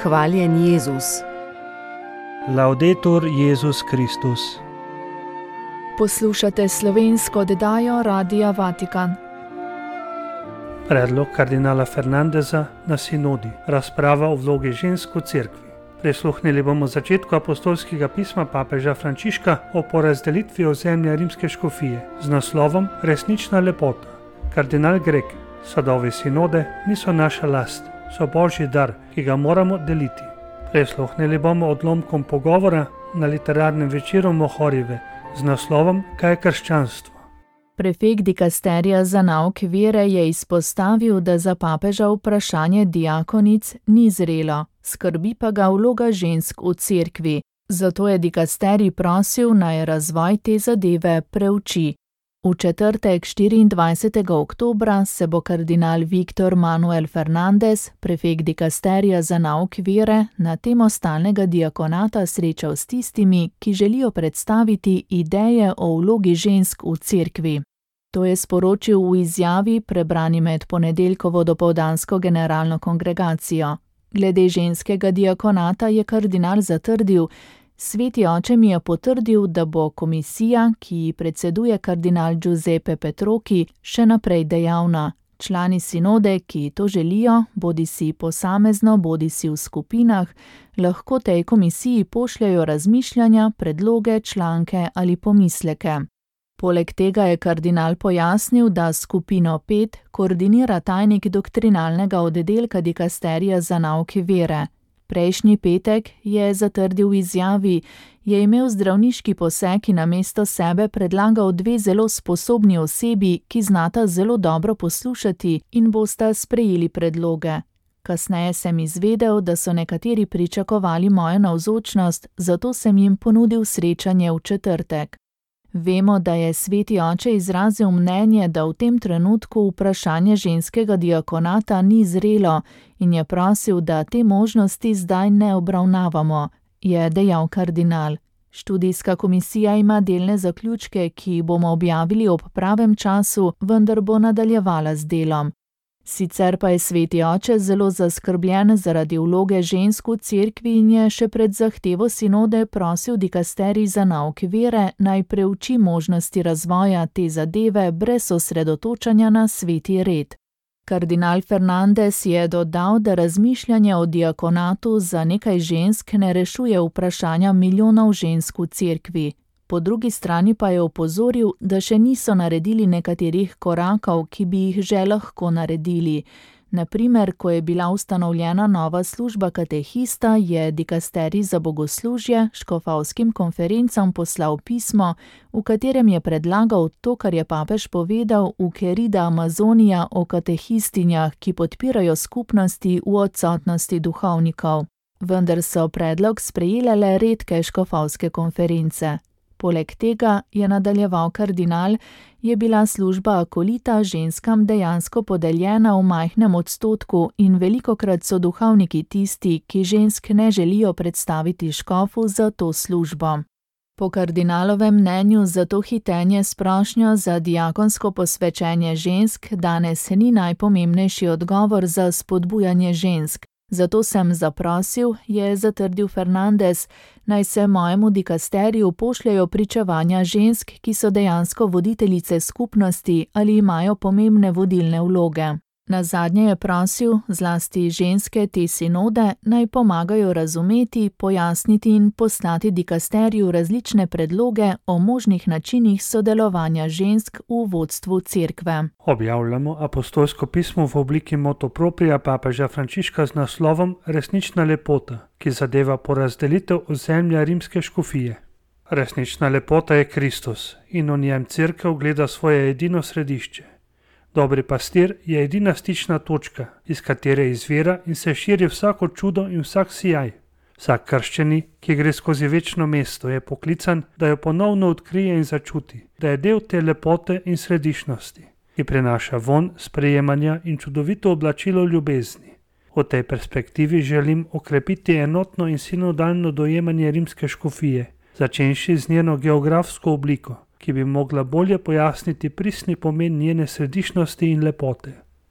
Hvaljen Jezus. Laudetur Jezus Kristus. Poslušate slovensko oddajo Radia Vatikan. Predlog kardinala Fernandeza na sinodi. Razprava o vlogi žensk v cerkvi. Prisluhnili bomo začetku apostolskega pisma papeža Frančiška o porazdelitvi ozemlja rimske škofije z naslovom Resnična lepota. Kardinal Grek: sadovi sinode niso naša last, so božji dar, ki ga moramo deliti. Prisluhnili bomo odlomkom pogovora na literarnem večeru Mohorive z naslovom Kaj je krščanstvo? Prefekt dikasterija za nauk vere je izpostavil, da za papeža vprašanje diakonic ni zrelo, skrbi pa ga vloga žensk v cerkvi. Zato je dikasterij prosil, naj razvoj te zadeve preuči. V četrtek 24. oktobra se bo kardinal Viktor Manuel Fernandez, prefekt dikasterija za nauk vere, na temo stalnega diakonata srečal s tistimi, ki želijo predstaviti ideje o vlogi žensk v cerkvi. To je sporočil v izjavi, prebrani med ponedeljkovo dopoldansko generalno kongregacijo. Glede ženskega diakonata je kardinal zatrdil: Sveti oče mi je potrdil, da bo komisija, ki ji predseduje kardinal Giuseppe Petrocchi, še naprej dejavna. Člani sinode, ki to želijo, bodisi posamezno, bodisi v skupinah, lahko tej komisiji pošljajo razmišljanja, predloge, članke ali pomisleke. Poleg tega je kardinal pojasnil, da skupino 5 koordinira tajnik doktrinalnega oddelka dikasterija za nauke vere. Prejšnji petek, je zatrdil v izjavi, je imel zdravniški poseg in namesto sebe predlagal 2 zelo sposobni osebi, ki znata zelo dobro poslušati in bosta sprejeli predloge. Kasneje sem izvedel, da so nekateri pričakovali mojo navzočnost, zato sem jim ponudil srečanje v četrtek. Vemo, da je sveti oče izrazil mnenje, da v tem trenutku vprašanje ženskega diakonata ni zrelo in je prosil, da te možnosti zdaj ne obravnavamo, je dejal kardinal. Študijska komisija ima delne zaključke, ki jih bomo objavili ob pravem času, vendar bo nadaljevala z delom. Sicer pa je sveti oče zelo zaskrbljen zaradi vloge žensk v cerkvi in je še pred zahtevo sinode prosil dikasterij za nauk vere, naj preuči možnosti razvoja te zadeve brez osredotočanja na sveti red. Kardinal Fernandez je dodal, da razmišljanje o diakonatu za nekaj žensk ne rešuje vprašanja milijonov žensk v cerkvi. Po drugi strani pa je opozoril, da še niso naredili nekaterih korakov, ki bi jih že lahko naredili. Naprimer, ko je bila ustanovljena nova služba katehista, je dikasterij za bogoslužje škofovskim konferencam poslal pismo, v katerem je predlagal to, kar je papež povedal v Querida Amazonija o katehistinjah, ki podpirajo skupnosti v odsotnosti duhovnikov. Vendar so predlog sprejele le redke škofovske konference. Poleg tega, je nadaljeval kardinal, je bila služba akolita ženskam dejansko podeljena v majhnem odstotku in velikokrat so duhovniki tisti, ki žensk ne želijo predstaviti škofu za to službo. Po kardinalovem mnenju zato hitenje s prošnjo za diakonsko posvečenje žensk danes ni najpomembnejši odgovor za spodbujanje žensk. Zato sem zaprosil, je zatrdil Fernandez, naj se mojemu dikasteriju pošljajo pričevanja žensk, ki so dejansko voditeljice skupnosti ali imajo pomembne vodilne vloge. Nazadnje je prosil, zlasti ženske te sinode, naj pomagajo razumeti, pojasniti in poslati dikasteriju različne predloge o možnih načinih sodelovanja žensk v vodstvu cerkve. Objavljamo apostolsko pismo v obliki motu propria papeža Frančiška z naslovom Resnična lepota, ki zadeva porazdelitev ozemlja rimske škofije. Resnična lepota je Kristus in v njem cerkev gleda svoje edino središče. Dobri pastir je edina stična točka, iz katere izvira in se širi vsako čudo in vsak sijaj. Vsak krščeni, ki gre skozi večno mesto, je poklican, da jo ponovno odkrije in začuti, da je del te lepote in središčnosti, ki prinaša vonj sprejemanja in čudovito oblačilo ljubezni. V tej perspektivi želim okrepiti enotno in sinodalno dojemanje rimske škofije, začenši z njeno geografsko obliko, ki bi mogla bolje pojasniti pristni pomen njene središčnosti in lepote.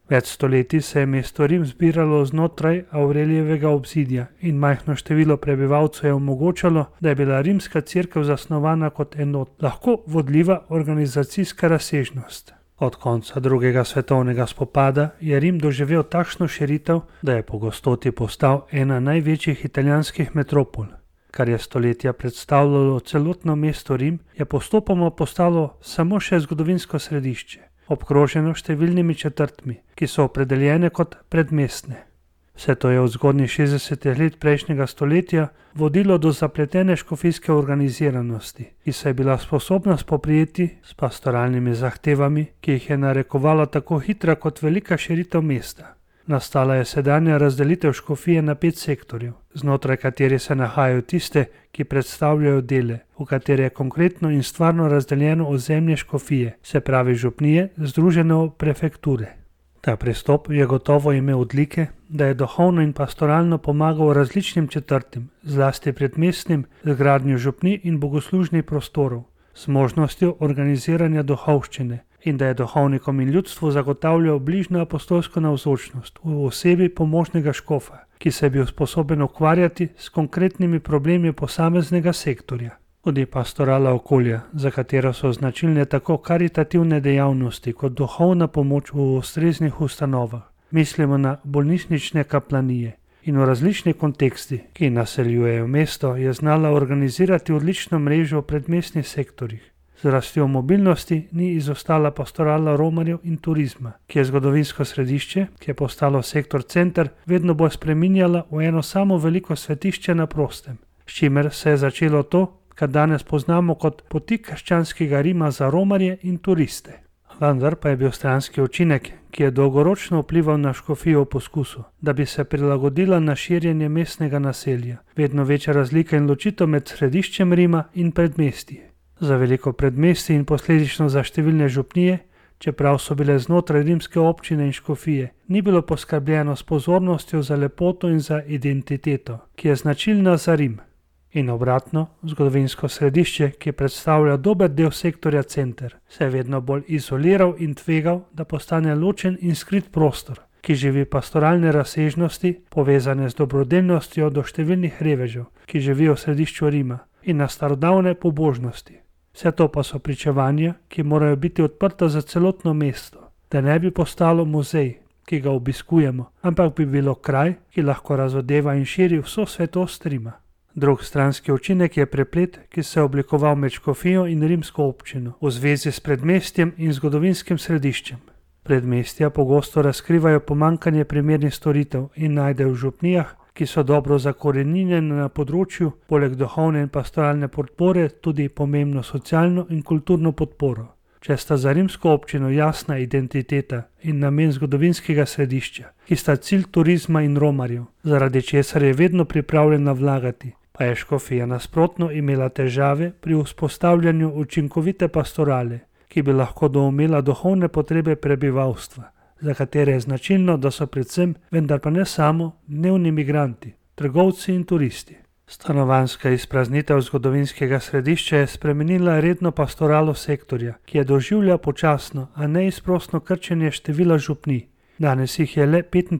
Več stoletij se je mesto Rim zbiralo znotraj Aurelijevega obzidja in majhno število prebivalcev je omogočalo, da je bila rimska cerkev zasnovana kot lahko vodljiva organizacijska razsežnost. Od konca drugega svetovnega spopada je Rim doživel takšno širitev, da je po gostoti postal ena največjih italijanskih metropol. Kar je stoletja predstavljalo celotno mesto Rim, je postopoma postalo samo še zgodovinsko središče, obkroženo številnimi četrtmi, ki so opredeljene kot predmestne. Vse to je v zgodnjih 60 let prejšnjega stoletja vodilo do zapletene škofijske organiziranosti, ki se je bila sposobna spoprijeti s pastoralnimi zahtevami, ki jih je narekovala tako hitra kot velika širitev mesta. Nastala je sedanja razdelitev škofije na 5 sektorjev, znotraj katerih se nahajajo tiste, ki predstavljajo dele, v katere je konkretno in stvarno razdeljeno ozemlje škofije, se pravi župnije, združene v prefekture. Ta pristop je gotovo imel odlike, da je duhovno in pastoralno pomagal različnim četrtim, zlasti predmestnim, z gradnjo župnij in bogoslužnih prostorov, s možnostjo organiziranja duhovščine, in da je duhovnikom in ljudstvu zagotavljal bližnjo apostolsko navzočnost v osebi pomožnega škofa, ki se je bil sposoben ukvarjati s konkretnimi problemi posameznega sektorja. Tudi pastorala okolja, za katero so značilne tako karitativne dejavnosti kot duhovna pomoč v ustreznih ustanovah, mislimo na bolnišnične kaplanije, in v različnih kontekstih, ki naseljujejo mesto, je znala organizirati odlično mrežo v predmestnih sektorjih. Z rastjo mobilnosti ni izostala pastorala romarjev in turizma, ki je zgodovinsko središče, ki je postalo sektor center, vedno bolj spreminjala v eno samo veliko svetišče na prostem, s čimer se je začelo to, kar danes poznamo kot poti krščanskega Rima za romarje in turiste. Vendar pa je bil stranski učinek, ki je dolgoročno vplival na škofijo v poskusu, da bi se prilagodila na širjenje mestnega naselja, vedno večja razlika in ločitev med središčem Rima in predmestji. Za veliko predmestij in posledično za številne župnije, čeprav so bile znotraj rimske občine in škofije, ni bilo poskrbljeno s pozornostjo za lepoto in za identiteto, ki je značilna za Rim. In obratno, zgodovinsko središče, ki predstavlja dober del sektorja center, se je vedno bolj izoliral in tvegal, da postane ločen in skrit prostor, ki živi pastoralne razsežnosti, povezane z dobrodelnostjo do številnih revežev, ki živijo v središču Rima, in na starodavne pobožnosti. Vse to pa so pričevanja, ki morajo biti odprta za celotno mesto, da ne bi postalo muzej, ki ga obiskujemo, ampak bi bilo kraj, ki lahko razodeva in širi vso svetost Rima. Drug stranski učinek je preplet, ki se je oblikoval med škofijo in rimsko občino v zvezi s predmestjem in zgodovinskim središčem. Predmestja pogosto razkrivajo pomanjkanje primernih storitev in najdejo v župnijah, ki so dobro zakoreninjene na področju, poleg duhovne in pastoralne podpore, tudi pomembno socialno in kulturno podporo. Če sta za rimsko občino jasna identiteta in namen zgodovinskega središča, ki sta cilj turizma in romarjev, zaradi česar je vedno pripravljena vlagati, pa je škofija nasprotno imela težave pri vzpostavljanju učinkovite pastorale, ki bi lahko doumela duhovne potrebe prebivalstva, za katere je značilno, da so predvsem, vendar pa ne samo, dnevni migranti, trgovci in turisti. Stanovanjska izpraznitev zgodovinskega središča je spremenila redno pastoralo sektorja, ki je doživljal počasno, a neizprosno krčenje števila župnij. Danes jih je le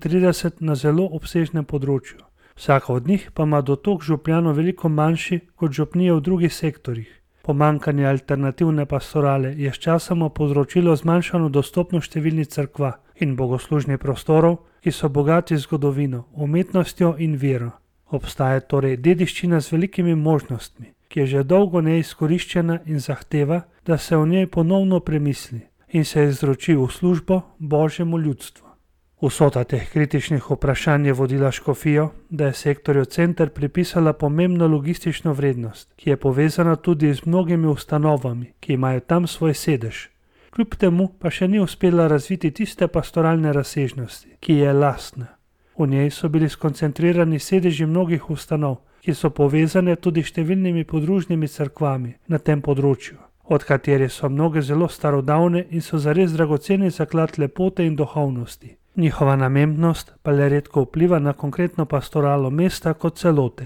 35 na zelo obsežnem področju. Vsaka od njih pa ima dotok župljanov veliko manjši kot župnije v drugih sektorjih. Pomanjkanje alternativne pastorale je sčasoma povzročilo zmanjšano dostopnost številnih cerkva in bogoslužnih prostorov, ki so bogati zgodovino, umetnostjo in vero. Obstaja torej dediščina z velikimi možnostmi, ki je že dolgo neizkoriščena in zahteva, da se o njej ponovno premisli in se izroči v službo Božjemu ljudstvu. Vsota teh kritičnih vprašanj je vodila škofijo, da je sektorju center pripisala pomembno logistično vrednost, ki je povezana tudi z mnogimi ustanovami, ki imajo tam svoj sedež. Kljub temu pa še ni uspela razviti tiste pastoralne razsežnosti, ki je lastna. V njej so bili skoncentrirani sedeži mnogih ustanov, ki so povezane tudi s številnimi podružnimi cerkvami na tem področju, od katerih so mnoge zelo starodavne in so zares dragoceni zaklad lepote in duhovnosti. Njihova namembnost pa le redko vpliva na konkretno pastoralo mesta kot celote.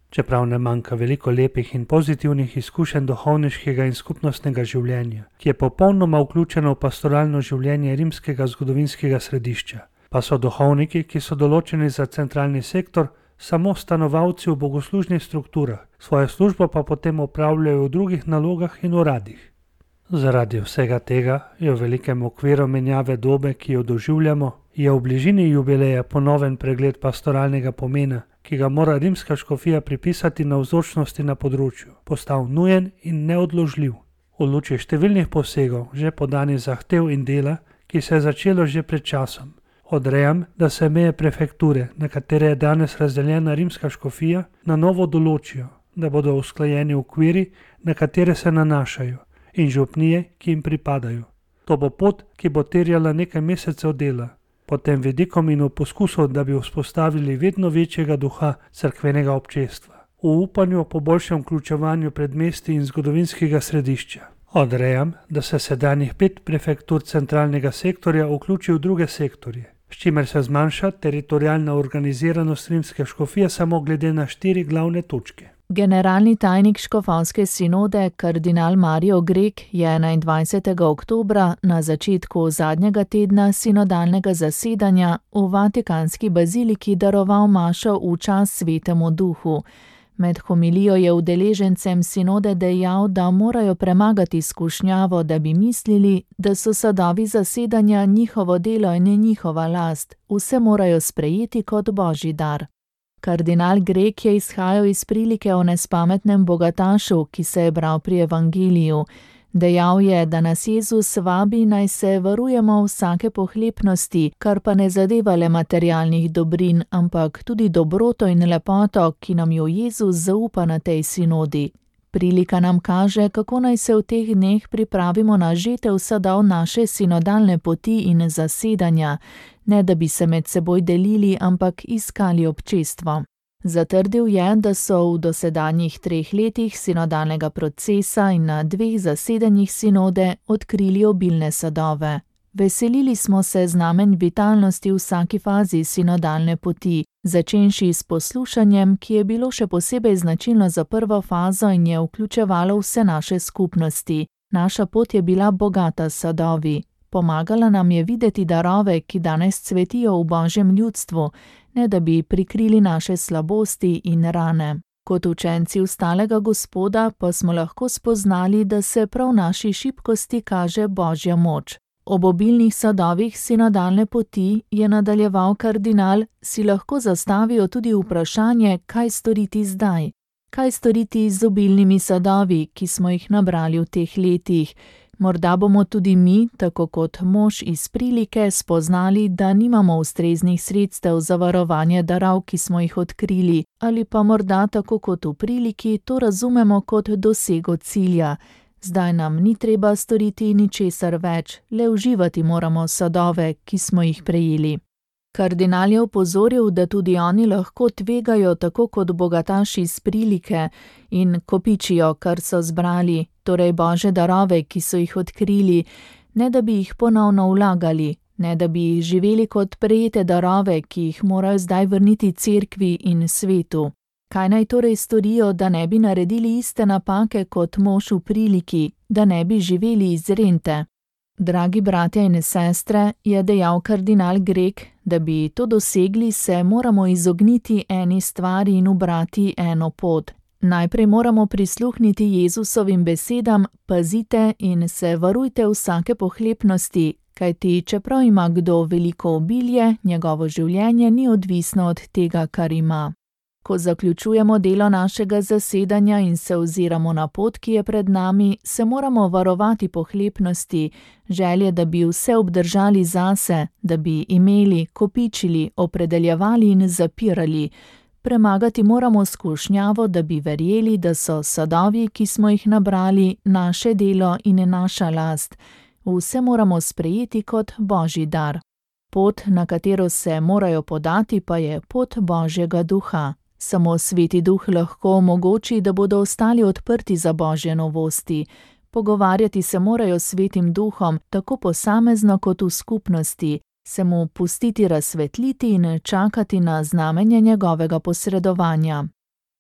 Čeprav ne manjka veliko lepih in pozitivnih izkušenj duhovniškega in skupnostnega življenja, ki je popolnoma vključeno v pastoralno življenje rimskega zgodovinskega središča, pa so duhovniki, ki so določeni za centralni sektor, samo stanovalci v bogoslužnih strukturah, svojo službo pa potem opravljajo v drugih nalogah in uradih. Zaradi vsega tega je v velikem okviru menjave dobe, ki jo doživljamo, je v bližini jubileja ponoven pregled pastoralnega pomena, ki ga mora rimska škofija pripisati navzočnosti na področju, postal nujen in neodložljiv. V luči številnih posegov, že podanih zahtev in dela, ki se je začelo že pred časom, odrejam, da se meje prefekture, na katere je danes razdeljena rimska škofija, na novo določijo, da bodo usklajeni okviri, na katere se nanašajo, in župnije, ki jim pripadajo. To bo pot, ki bo terjala nekaj mesecev dela, pod tem vidikom in v poskusu, da bi vzpostavili vedno večjega duha cerkvenega občestva, v upanju po boljšem vključevanju predmestij in zgodovinskega središča. Odrejam, da se sedanjih 5 prefektur centralnega sektorja vključi v druge sektorje, s čimer se zmanjša teritorialna organiziranost rimske škofije samo glede na 4 glavne točke. Generalni tajnik škofovske sinode kardinal Mario Grek je 21. oktobra na začetku zadnjega tedna sinodalnega zasedanja v Vatikanski baziliki daroval mašo v čast Svetemu Duhu. Med homilijo je udeležencem sinode dejal, da morajo premagati skušnjavo, da bi mislili, da so sadovi zasedanja njihovo delo in njihova last, vse morajo sprejeti kot božji dar. Kardinal Grek je izhajal iz prilike o nespametnem bogatašu, ki se je bral pri evangeliju. Dejal je, da nas Jezus vabi, naj se varujemo vsake pohlepnosti, kar pa ne zadeva le materialnih dobrin, ampak tudi dobroto in lepoto, ki nam jo Jezus zaupa na tej sinodi. Prilika nam kaže, kako naj se v teh dneh pripravimo na žetev sadov naše sinodalne poti in zasedanja, ne da bi se med seboj delili, ampak iskali občestvo. Zatrdil je, da so v dosedanjih 3 letih sinodalnega procesa in na 2 zasedanjih sinode odkrili obilne sadove. Veselili smo se znamenj vitalnosti v vsaki fazi sinodalne poti, začenši s poslušanjem, ki je bilo še posebej značilno za prvo fazo in je vključevalo vse naše skupnosti. Naša pot je bila bogata s sadovi. Pomagala nam je videti darove, ki danes cvetijo v Božjem ljudstvu, ne da bi prikrili naše slabosti in rane. Kot učenci ustalega Gospoda pa smo lahko spoznali, da se prav v naši šibkosti kaže Božja moč. Ob obilnih sadovih sinodalne poti, je nadaljeval kardinal, si lahko zastavijo tudi vprašanje, kaj storiti zdaj. Kaj storiti z obilnimi sadovi, ki smo jih nabrali v teh letih? Morda bomo tudi mi, tako kot mož iz prilike, spoznali, da nimamo ustreznih sredstev za varovanje darov, ki smo jih odkrili, ali pa morda, tako kot v priliki, to razumemo kot dosego cilja. Zdaj nam ni treba storiti ničesar več, le uživati moramo sadove, ki smo jih prejeli. Kardinal je opozoril, da tudi oni lahko tvegajo tako kot bogataši iz prilike in kopičijo, kar so zbrali, torej Božje darove, ki so jih odkrili, ne da bi jih ponovno vlagali, ne da bi jih živeli kot prejete darove, ki jih morajo zdaj vrniti cerkvi in svetu. Kaj naj torej storijo, da ne bi naredili iste napake kot mož v priliki, da ne bi živeli iz rente? Dragi bratje in sestre, je dejal kardinal Grek, da bi to dosegli, se moramo izogniti eni stvari in ubrati eno pot. Najprej moramo prisluhniti Jezusovim besedam, pazite in se varujte vsake pohlepnosti, kajti čeprav ima kdo veliko obilje, njegovo življenje ni odvisno od tega, kar ima. Ko zaključujemo delo našega zasedanja in se oziramo na pot, ki je pred nami, se moramo varovati pohlepnosti, želje, da bi vse obdržali zase, da bi imeli, kopičili, opredeljevali in zapirali. Premagati moramo skušnjavo, da bi verjeli, da so sadovi, ki smo jih nabrali, naše delo in naša last. Vse moramo sprejeti kot Božji dar. Pot, na katero se morajo podati, pa je pot Božjega duha. Samo Sveti Duh lahko omogoči, da bodo ostali odprti za Božje novosti. Pogovarjati se morajo s Svetim Duhom, tako posamezno kot v skupnosti, se mu pustiti razsvetliti in čakati na znamenje njegovega posredovanja.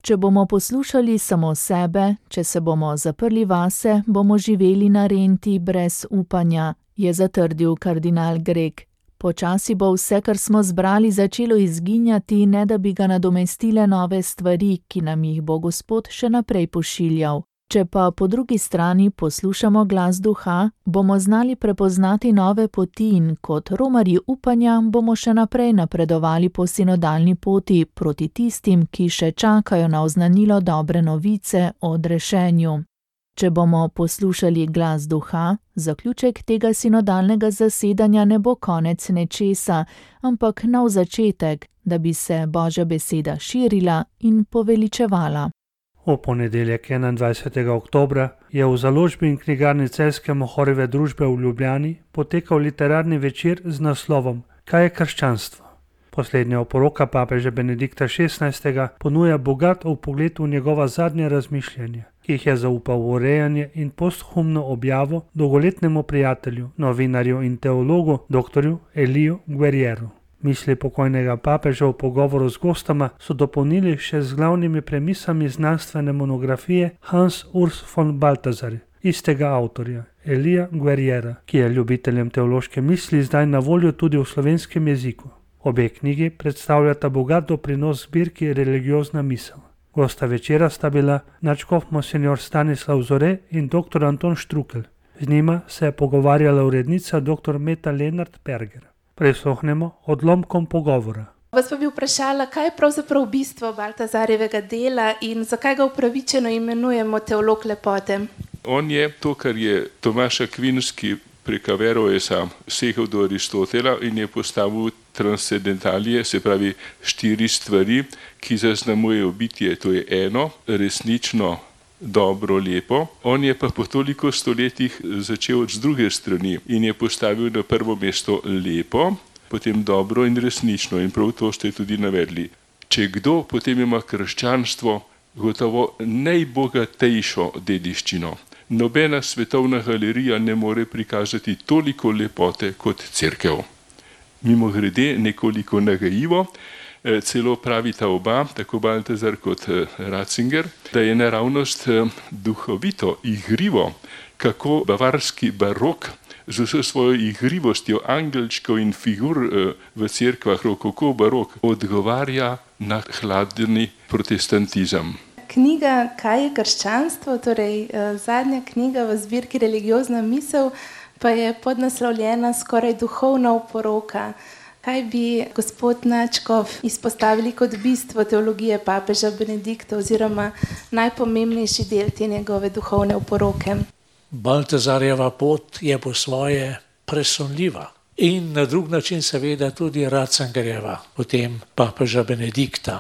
Če bomo poslušali samo sebe, če se bomo zaprli vase, bomo živeli na renti brez upanja, je zatrdil kardinal Greg. Počasi bo vse, kar smo zbrali, začelo izginjati, ne da bi ga nadomestile nove stvari, ki nam jih bo Gospod še naprej pošiljal. Če pa po drugi strani poslušamo glas duha, bomo znali prepoznati nove poti in kot romarji upanja bomo še naprej napredovali po sinodalni poti proti tistim, ki še čakajo na oznanilo dobre novice o odrešenju. Če bomo poslušali glas duha, zaključek tega sinodalnega zasedanja ne bo konec nečesa, ampak nov začetek, da bi se Božja beseda širila in poveličevala. V ponedeljek 21. oktobra je v založbi in knjigarni Celjske Mohorjeve družbe v Ljubljani potekal literarni večer z naslovom Kaj je krščanstvo? Poslednja oporoka papeža Benedikta XVI. Ponuja bogat vpogled v njegova zadnja razmišljanja, ki jih je zaupal v urejanje in posthumno objavo dolgoletnemu prijatelju, novinarju in teologu dr. Eliju Guerrieru. Misli pokojnega papeža v pogovoru z gostoma so dopolnili še z glavnimi premisami znanstvene monografije Hans Urs von Balthasar, istega avtorja, Elija Guerriera, ki je ljubiteljem teološke misli zdaj na voljo tudi v slovenskem jeziku. Obe knjigi predstavljata bogat doprinos zbirki Religiozna misel. Gosta večera sta bila nadškof monsignor Stanislav Zore in dr. Anton Štrukelj. Z njima se je pogovarjala urednica dr. Meta Lenart Perger. Prisluhnemo odlomkom pogovora. Vas pa bi vprašala, kaj je pravzaprav bistvo Baltazarjevega dela in zakaj ga upravičeno imenujemo teolog lepote? On je to, kar je Tomaš Akvinski prekaveral, je sam segel do Aristotela in je postavil transcendentalije, se pravi 4 stvari, ki zaznamujejo bitje. To je eno, resnično, dobro, lepo. On je pa po toliko stoletjih začel z druge strani in je postavil na prvo mesto lepo, potem dobro in resnično, in prav to ste tudi navedli. Če kdo, potem ima krščanstvo gotovo najbogatejšo dediščino. Nobena svetovna galerija ne more prikazati toliko lepote kot cerkev. Mimogrede, nekoliko nagajivo, celo pravita oba, tako Baltazar kot Ratzinger, da je naravnost duhovito, igrivo, kako bavarski barok z vso svojo igrivostjo angelčkov in figur v cerkvah rokoko barok odgovarja na hladni protestantizem. Knjiga Kaj je krščanstvo, torej zadnja knjiga v zbirki Religiozna misel, pa je podnaslovljena skoraj duhovna oporoka. Kaj bi gospod nadškof izpostavili kot bistvo teologije papeža Benedikta oziroma najpomembnejši del te njegove duhovne oporoke? Baltazarjeva pot je po svoje presunljiva in na drug način seveda tudi Ratzingerjeva, potem papeža Benedikta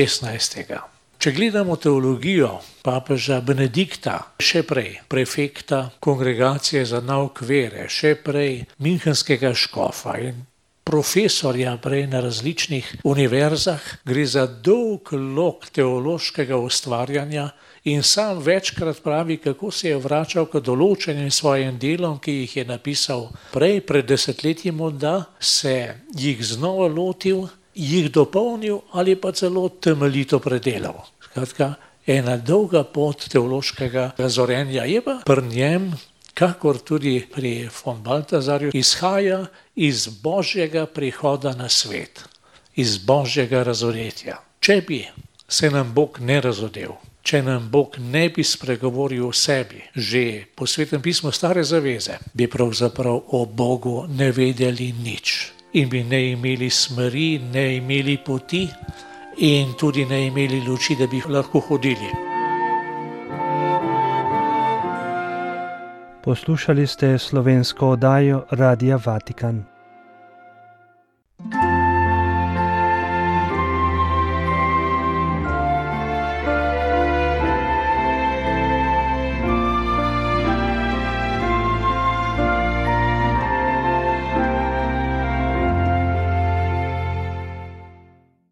XVI. Če gledamo teologijo papeža Benedikta, še prej prefekta Kongregacije za nauk vere, še prej münchenskega škofa in profesorja prej na različnih univerzah, gre za dolg lok teološkega ustvarjanja in sam večkrat pravi, kako se je vračal k določenim svojim delom, ki jih je napisal prej, pred desetletjem morda, se jih znova lotil, jih dopolnil ali pa celo temeljito predelal. Skratka, ena dolga pot teološkega razorenja je pa pri njem, kakor tudi pri von Balthasarju, izhaja iz Božjega prihoda na svet, iz Božjega razoretja. Če bi se nam Bog ne razodel, če nam Bog ne bi spregovoril o sebi, že po Svetem pismu Stare zaveze, bi pravzaprav o Bogu ne vedeli nič. In bi ne imeli smeri, ne imeli poti in tudi ne imeli luči, da bi lahko hodili. Poslušali ste slovensko oddajo Radia Vatikan.